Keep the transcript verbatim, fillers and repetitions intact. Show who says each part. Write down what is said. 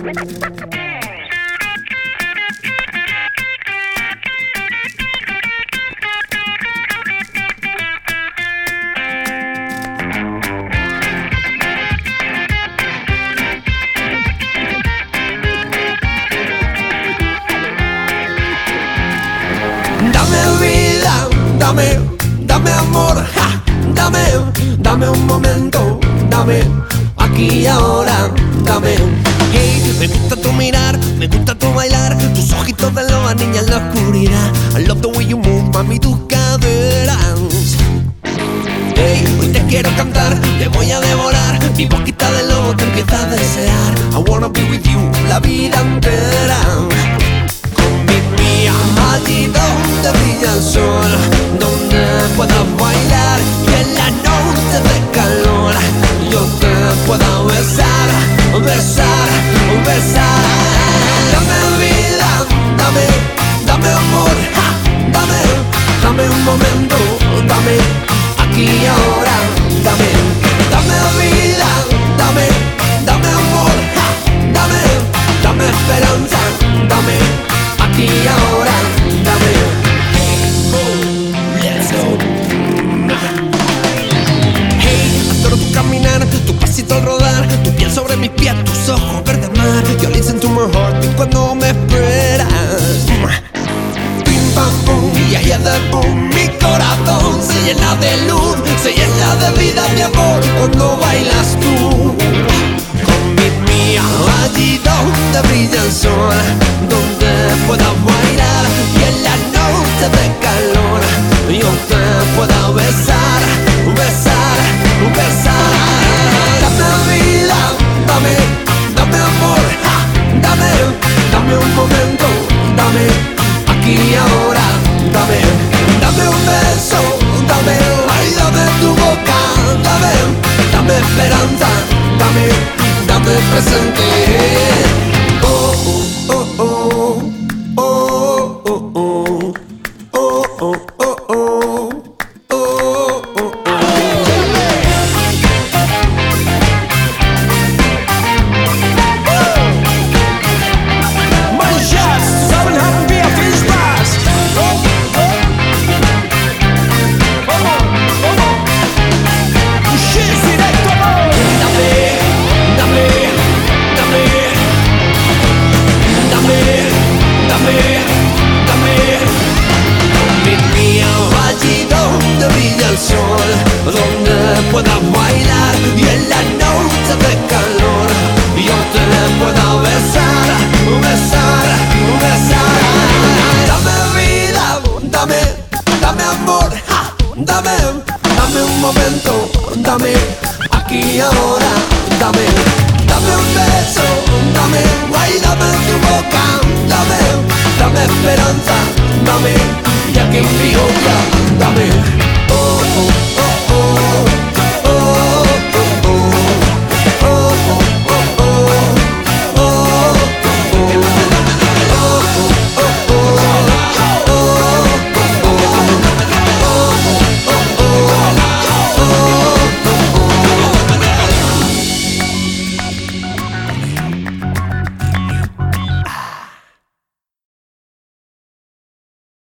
Speaker 1: Dame vida, dame, dame amor, ja, dame, dame un momento, dame, aquí y ahora, dame. Hey, me gusta tu mirar, me gusta tu bailar, tus ojitos de loba, niña en la oscuridad. I love the way you move, mami, tus caderas. Hey, hoy te quiero cantar, te voy a devorar, mi boquita de lobo te empieza a desear. I wanna be with you la vida entera. Allí donde brilla el sol, donde puedas bailar y en la noche de calor yo te pueda besar, besar, besar. Dame vida, dame, dame amor, ja, dame, dame un momento, dame, aquí y ahora, dame, dame vida, dame, dame amor, ja, dame, dame esperanza, dame, aquí y ahora, dame. Oh, let's go. Hey, adoro tu caminar, tu pasito al rodar, tu piel sobre mis pies, tus ojos verde mar. Yo listen to my heart cuando me esperas. Pim pam pum, y ahí es de boom. Mi corazón se llena de luz, se llena de vida, mi amor, cuando bailas tú. Allí donde brilla el sol, donde puedas bailar y en la noche de calor yo te pueda besar, besar, besar. Dame vida, dame, dame amor, ja, dame, dame un momento, dame, aquí y ahora, dame, dame un beso, dame, ay, dame tu boca, dame, dame esperanza, dame, dame presente. Oh, oh, oh, oh, oh, oh, oh, oh, oh, oh, oh, oh, oh.
Speaker 2: Manchas, saben happy a fish pass. She's directo amor.
Speaker 1: Dame, dame, dame, dame, dame, dame, dame mía, allí donde brilla el sol, donde puedas bailar y en la noche de calor yo te pueda besar, besar, besar. Dame vida, dame, dame amor, ja, dame, dame un momento, dame, aquí y ahora, dame, dame un beso, dame, ay, dame tu boca, dame, dame esperanza, dame, ya que fijo ya, dame.